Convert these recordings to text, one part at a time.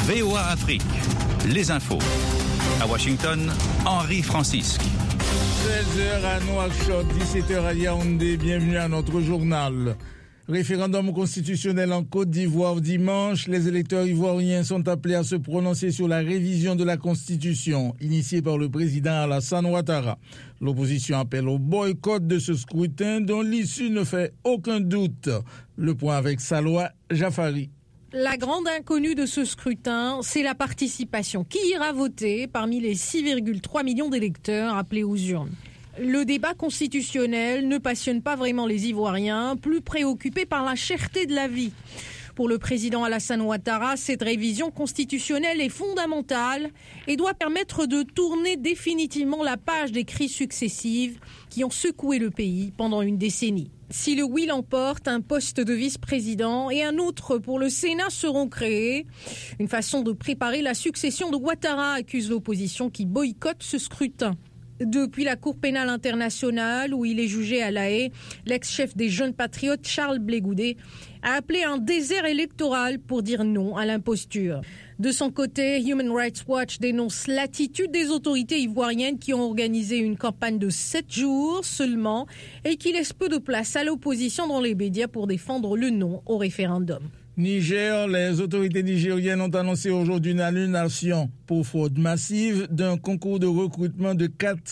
VOA Afrique, les infos. À Washington, Henri Francisque. 16h à Nouakchott, 17h à Yaoundé. Bienvenue à notre journal. Référendum constitutionnel en Côte d'Ivoire dimanche. Les électeurs ivoiriens sont appelés à se prononcer sur la révision de la Constitution, initiée par le président Alassane Ouattara. L'opposition appelle au boycott de ce scrutin dont l'issue ne fait aucun doute. Le point avec Salwa Jafari. La grande inconnue de ce scrutin, c'est la participation. Qui ira voter parmi les 6,3 millions d'électeurs appelés aux urnes ? Le débat constitutionnel ne passionne pas vraiment les Ivoiriens, plus préoccupés par la cherté de la vie. Pour le président Alassane Ouattara, cette révision constitutionnelle est fondamentale et doit permettre de tourner définitivement la page des crises successives qui ont secoué le pays pendant une décennie. Si le oui l'emporte, un poste de vice-président et un autre pour le Sénat seront créés. Une façon de préparer la succession de Ouattara, accuse l'opposition qui boycotte ce scrutin. Depuis la Cour pénale internationale, où il est jugé à La Haye, l'ex-chef des Jeunes Patriotes, Charles Blé Goudet, a appelé un désert électoral pour dire non à l'imposture. De son côté, Human Rights Watch dénonce l'attitude des autorités ivoiriennes qui ont organisé une campagne de 7 jours seulement et qui laisse peu de place à l'opposition dans les médias pour défendre le non au référendum. Niger, les autorités nigériennes ont annoncé aujourd'hui une annulation pour fraude massive d'un concours de recrutement de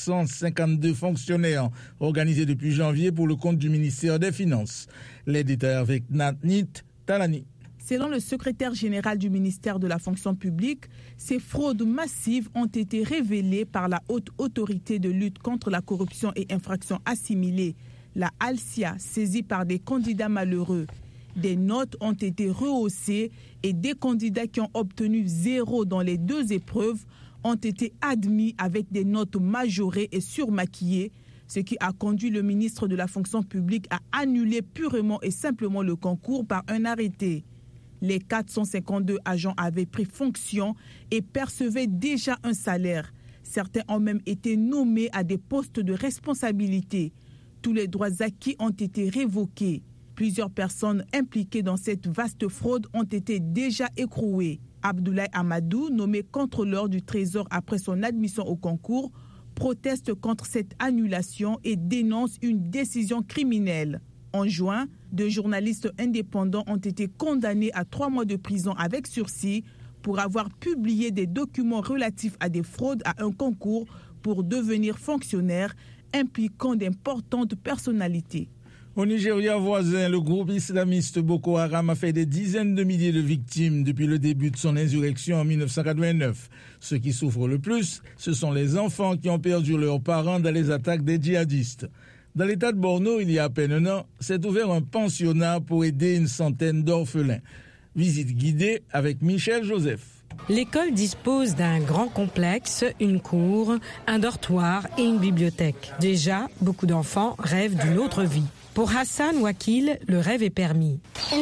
452 fonctionnaires organisé depuis janvier pour le compte du ministère des Finances. Les détails avec Natnit Talani. Selon le secrétaire général du ministère de la fonction publique, ces fraudes massives ont été révélées par la haute autorité de lutte contre la corruption et infractions assimilées, la ALSIA, saisie par des candidats malheureux. Des notes ont été rehaussées et des candidats qui ont obtenu 0 dans les 2 épreuves ont été admis avec des notes majorées et surmaquillées, ce qui a conduit le ministre de la fonction publique à annuler purement et simplement le concours par un arrêté. Les 452 agents avaient pris fonction et percevaient déjà un salaire. Certains ont même été nommés à des postes de responsabilité. Tous les droits acquis ont été révoqués. Plusieurs personnes impliquées dans cette vaste fraude ont été déjà écrouées. Abdoulaye Amadou, nommé contrôleur du Trésor après son admission au concours, proteste contre cette annulation et dénonce une décision criminelle. En juin, 2 journalistes indépendants ont été condamnés à 3 mois de prison avec sursis pour avoir publié des documents relatifs à des fraudes à un concours pour devenir fonctionnaires impliquant d'importantes personnalités. Au Nigeria voisin, le groupe islamiste Boko Haram a fait des dizaines de milliers de victimes depuis le début de son insurrection en 1989. Ceux qui souffrent le plus, ce sont les enfants qui ont perdu leurs parents dans les attaques des djihadistes. Dans l'état de Borno, il y a à peine un an, s'est ouvert un pensionnat pour aider une centaine d'orphelins. Visite guidée avec Michel Joseph. L'école dispose d'un grand complexe, une cour, un dortoir et une bibliothèque. Déjà, beaucoup d'enfants rêvent d'une autre vie. Pour Hassan Wakil, le rêve est permis.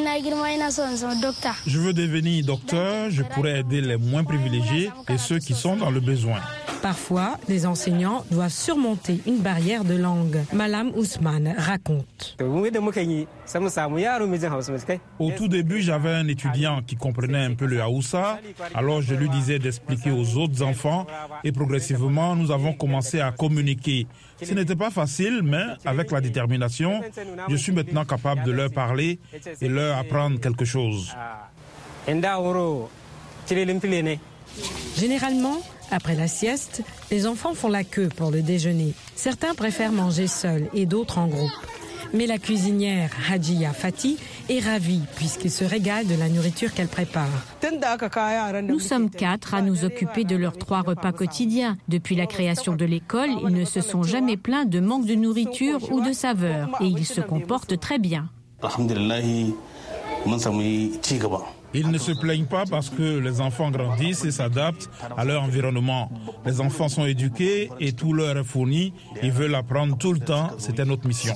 Je veux devenir docteur, je pourrais aider les moins privilégiés et ceux qui sont dans le besoin. Parfois, les enseignants doivent surmonter une barrière de langue. Malam Ousmane raconte. Au tout début, j'avais un étudiant qui comprenait un peu le Haoussa, alors je lui disais d'expliquer aux autres enfants et progressivement, nous avons commencé à communiquer. Ce n'était pas facile, mais avec la détermination, je suis maintenant capable de leur parler et leur apprendre quelque chose. Généralement, après la sieste, les enfants font la queue pour le déjeuner. Certains préfèrent manger seuls et d'autres en groupe. Mais la cuisinière Hadjiya Fati est ravie puisqu'ils se régalent de la nourriture qu'elle prépare. Nous sommes 4 à nous occuper de leurs 3 repas quotidiens. Depuis la création de l'école, ils ne se sont jamais plaints de manque de nourriture ou de saveur et ils se comportent très bien. Ils ne se plaignent pas parce que les enfants grandissent et s'adaptent à leur environnement. Les enfants sont éduqués et tout leur est fourni. Ils veulent apprendre tout le temps. C'était notre mission.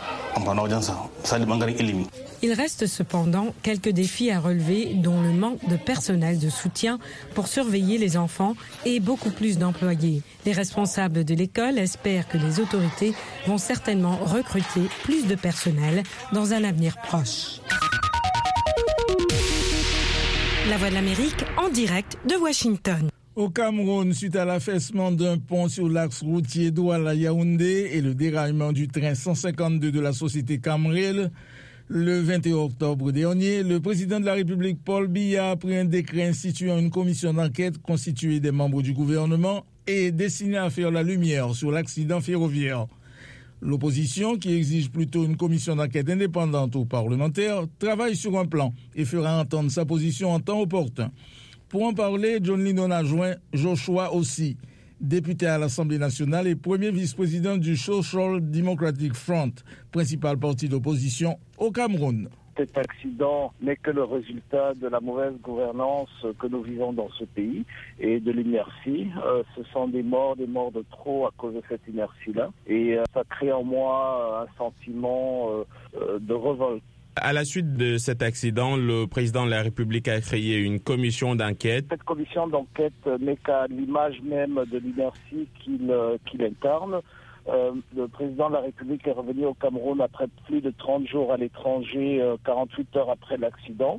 Il reste cependant quelques défis à relever, dont le manque de personnel de soutien pour surveiller les enfants et beaucoup plus d'employés. Les responsables de l'école espèrent que les autorités vont certainement recruter plus de personnel dans un avenir proche. La Voix de l'Amérique en direct de Washington. Au Cameroun, suite à l'affaissement d'un pont sur l'axe routier Douala-Yaoundé et le déraillement du train 152 de la société Camrail, le 21 octobre dernier, le président de la République, Paul Biya, a pris un décret instituant une commission d'enquête constituée des membres du gouvernement et destinée à faire la lumière sur l'accident ferroviaire. L'opposition, qui exige plutôt une commission d'enquête indépendante aux parlementaires, travaille sur un plan et fera entendre sa position en temps opportun. Pour en parler, John Lindon a joint Joshua Ossi, député à l'Assemblée nationale et premier vice-président du Social Democratic Front, principal parti d'opposition au Cameroun. Cet accident n'est que le résultat de la mauvaise gouvernance que nous vivons dans ce pays et de l'inertie. Ce sont des morts de trop à cause de cette inertie-là. Et ça crée en moi un sentiment de révolte. À la suite de cet accident, le président de la République a créé une commission d'enquête. Cette commission d'enquête n'est qu'à l'image même de l'inertie qu'il incarne. Le président de la République est revenu au Cameroun après plus de 30 jours à l'étranger, 48 heures après l'accident.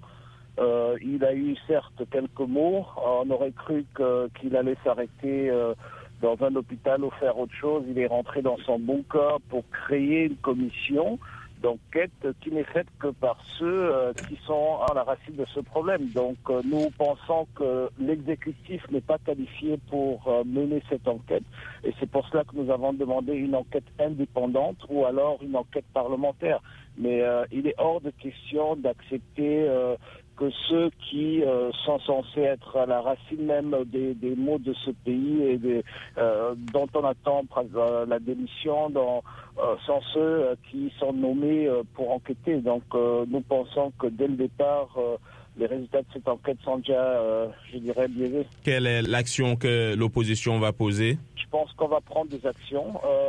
Il a eu certes quelques mots. On aurait cru qu'il allait s'arrêter dans un hôpital ou faire autre chose. Il est rentré dans son bunker pour créer une commission d'enquête qui n'est faite que par ceux qui sont à la racine de ce problème. Donc nous pensons que l'exécutif n'est pas qualifié pour mener cette enquête et c'est pour cela que nous avons demandé une enquête indépendante ou alors une enquête parlementaire. Mais il est hors de question d'accepter que ceux qui sont censés être à la racine même des maux de ce pays et dont on attend la démission sont ceux qui sont nommés pour enquêter. Donc nous pensons que dès le départ, les résultats de cette enquête sont déjà, je dirais, biaisés. Quelle est l'action que l'opposition va poser? Je pense qu'on va prendre des actions.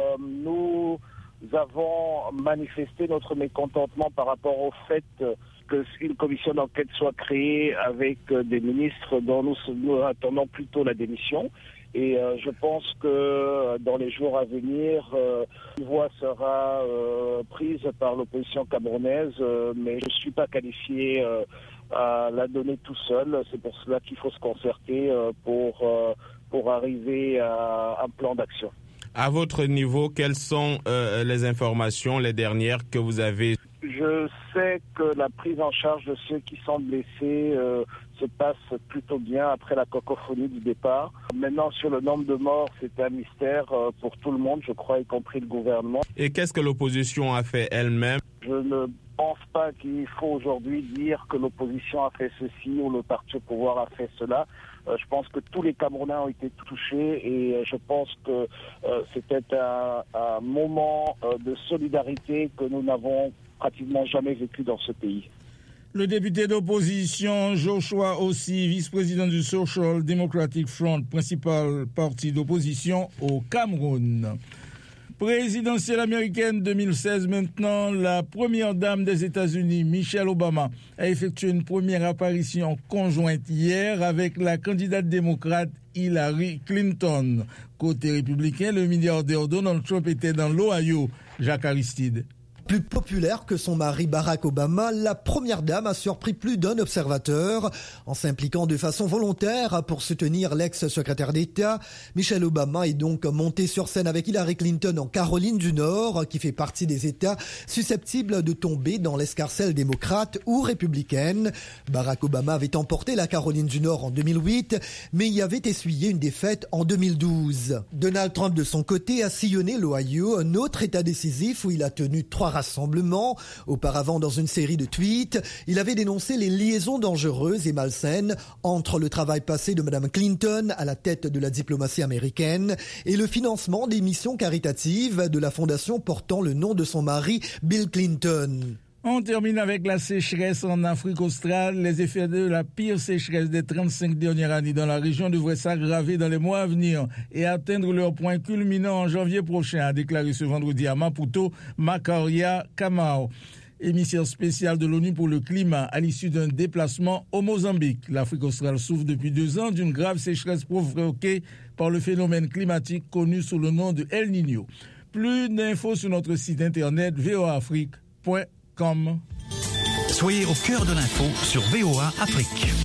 Nous avons manifesté notre mécontentement par rapport au fait qu'une commission d'enquête soit créée avec des ministres dont nous attendons plutôt la démission. Et je pense que dans les jours à venir, une voix sera prise par l'opposition camerounaise, mais je ne suis pas qualifié à la donner tout seul. C'est pour cela qu'il faut se concerter pour arriver à un plan d'action. À votre niveau, quelles sont les informations, les dernières que vous avez? Je sais que la prise en charge de ceux qui sont blessés se passe plutôt bien après la cacophonie du départ. Maintenant, sur le nombre de morts, c'est un mystère pour tout le monde, je crois, y compris le gouvernement. Et qu'est-ce que l'opposition a fait elle-même? Je ne pense pas qu'il faut aujourd'hui dire que l'opposition a fait ceci ou le parti au pouvoir a fait cela. Je pense que tous les Camerounais ont été touchés et je pense que c'était un moment de solidarité que nous n'avons pratiquement jamais vécu dans ce pays. Le député d'opposition Joshua Ossi, vice-président du Social Democratic Front, principal parti d'opposition au Cameroun. Présidentielle américaine 2016 maintenant, la première dame des États-Unis, Michelle Obama, a effectué une première apparition conjointe hier avec la candidate démocrate Hillary Clinton. Côté républicain, le milliardaire Donald Trump était dans l'Ohio. Jacques Aristide. Plus populaire que son mari Barack Obama, la première dame a surpris plus d'un observateur. En s'impliquant de façon volontaire pour soutenir l'ex-secrétaire d'État, Michelle Obama est donc montée sur scène avec Hillary Clinton en Caroline du Nord, qui fait partie des États susceptibles de tomber dans l'escarcelle démocrate ou républicaine. Barack Obama avait emporté la Caroline du Nord en 2008, mais y avait essuyé une défaite en 2012. Donald Trump, de son côté, a sillonné l'Ohio, un autre État décisif où il a tenu 3 rassemblements. Auparavant, dans une série de tweets, il avait dénoncé les liaisons dangereuses et malsaines entre le travail passé de Mme Clinton à la tête de la diplomatie américaine et le financement des missions caritatives de la fondation portant le nom de son mari, Bill Clinton. On termine avec la sécheresse en Afrique australe. Les effets de la pire sécheresse des 35 dernières années dans la région devraient s'aggraver dans les mois à venir et atteindre leur point culminant en janvier prochain, a déclaré ce vendredi à Maputo Macaria Kamau, émissaire spécial de l'ONU pour le climat, à l'issue d'un déplacement au Mozambique. L'Afrique australe souffre depuis 2 ans d'une grave sécheresse provoquée par le phénomène climatique connu sous le nom de El Niño. Plus d'infos sur notre site internet voaafrique.com. Soyez au cœur de l'info sur VOA Afrique.